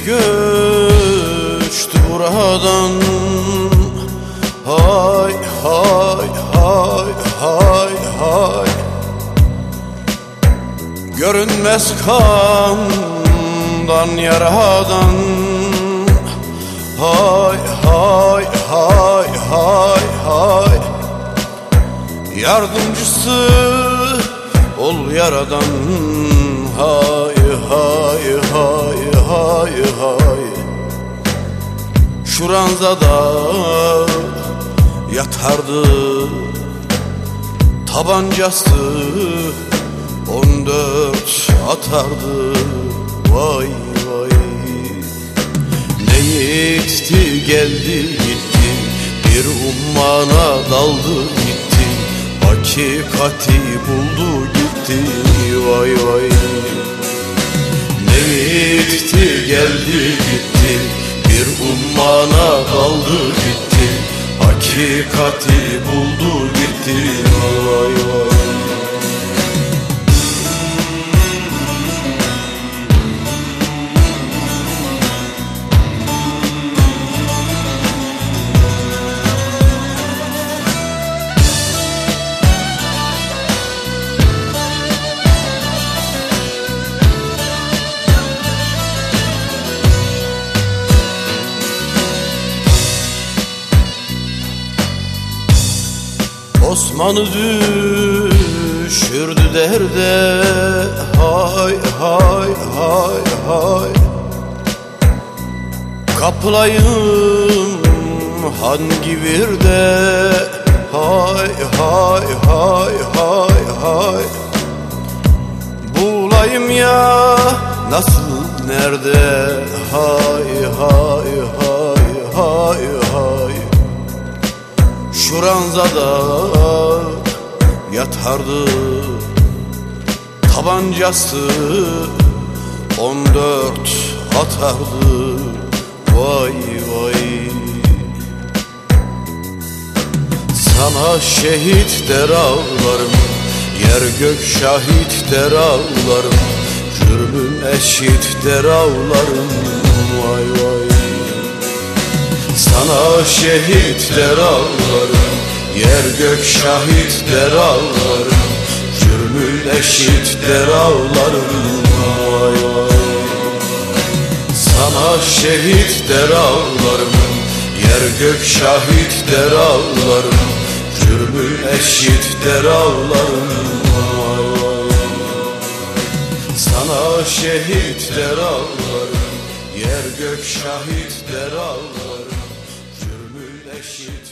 göçtü buradan. Hay hay hay hay hay. Görünmez kandan yaradan. Hay hay hay hay hay. Yardımcısı ol yaradan. Hay hay hay hay hay. Şu ranzada yatardı, tabancası 14 atardı. Vay vay. Ne yiğitti geldi gitti, bir ummana daldı gitti. Hakikati buldu gitti. Vay vay. Ne yiğitti geldi gitti, bir ummana daldı gitti. Hakikati buldu gitti. Vay vay. Osman'ı düşürdü derde. Hay hay hay hay. Kapılayım hangi birde. Hay hay hay hay hay. Bulayım ya nasıl nerede. Hay hay hay hay hay. Şu ranzada yatardı, tabancası 14 atardı. Vay vay. Sana şehit der ağlarım, yer gök şahit der ağlarım. Cürmün eşit der ağlarım. Vay vay. Sana şehit der ağlarım, yer gök şahit der ağlarım. Cürmün eşit der ağlarım. Vay vay. Sana şehit der ağlarım, yer gök şahit der ağlarım. Cürmün eşit der ağlarım. Vay vay. Sana şehit der ağlarım, yer gök şahit der ağlarım. Cürmün eşit